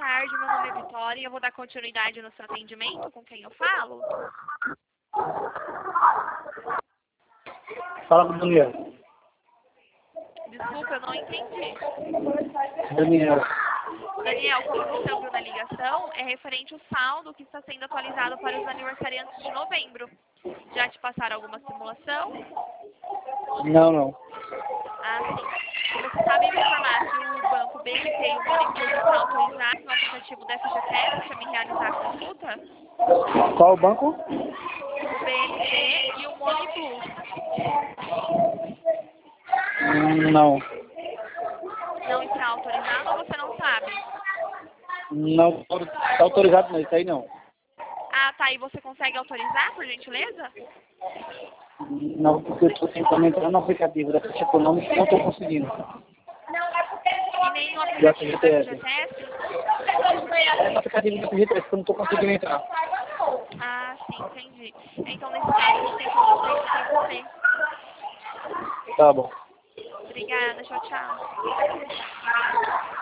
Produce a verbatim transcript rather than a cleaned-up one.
tarde, meu nome é Vitória e eu vou dar continuidade no seu atendimento. Com quem eu falo? Fala com o Daniel. Desculpa, eu não entendi. Daniel. Daniel, como você ouviu na ligação, é referente ao saldo que está sendo atualizado para os aniversariantes de novembro. Já te passaram alguma simulação? Não, não. Ah, sim. Você sabe me informar se o banco B M T e o Money estão autorizados no aplicativo da F G T S para me realizar a consulta? Qual o banco? O B M T e o Money Plus. Hum, Não. Não está autorizado ou você não sabe? Não está autorizado não, isso aí não. Ah, tá. E você consegue autorizar, por gentileza? Não, porque eu estou tentando entrar no aplicativo da Caixa Econômica e não estou conseguindo. E nem no Do aplicativo da F G T S. F G T S? É no aplicativo do F G T S que eu não estou conseguindo entrar. Ah, sim, entendi. Então, nesse caso, a gente tem que fazer isso para você. Tá bom. Obrigada, tchau, tchau.